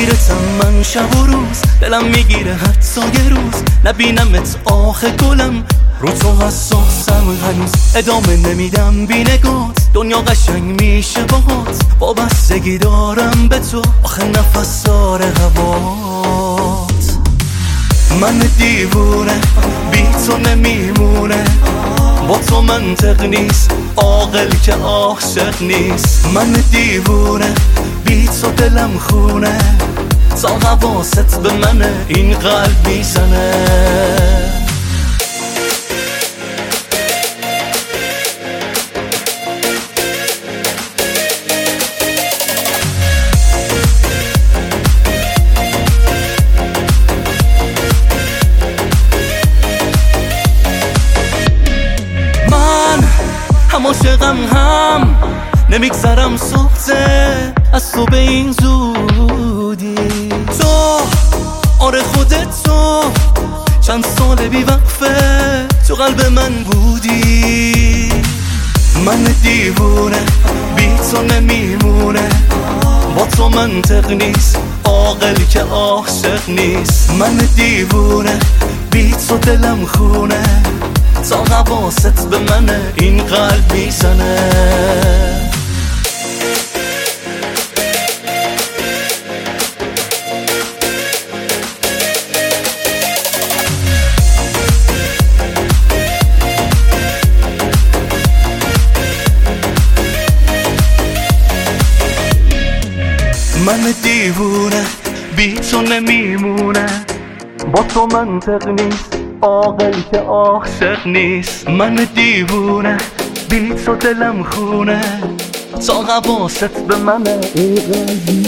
میگیرتم من شب و روز، دلم میگیره حتی یه روز نبینمت آخه گلم، رو تو حساسم هنوز ادامه نمیدم بی نگات، دنیا قشنگ میشه باهات، وابستگی دارم به تو آخه نفس داره هوات. من دیوونه بی تو نمیمونه، با تو منطق نیست عاقل که عاشق نیست. من دیوونه بی تو دلم خونه، تا حواست به منه این قلب میزنه. هم عاشقم هم نمیگذرم سخته از تو به این زودی، تو آره خودت تو چند سال بی وقفه تو قلب من بودی. من دیوونه بی تو نمیمونه، با تو منطق نیست عاقل که عاشق نیست. من دیوونه بی تو دلم خونه، تا حواست به منه این قلب میزنه. من دیوونه بی تو نمیمونه، با تو منطق نیست عاقل که عاشق نیست. من دیوونه بی تو دلم خونه، تا حواست به منه این قلبی.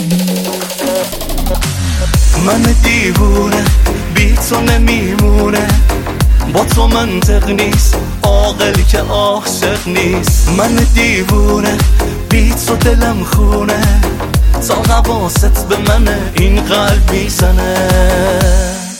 من دیوونه بی تو نمیمونه، با تو منطق نیست عاقل که عاشق نیست. من دیوونه بی تو دلم خونه، تا حواست به منه این قلب میزنه.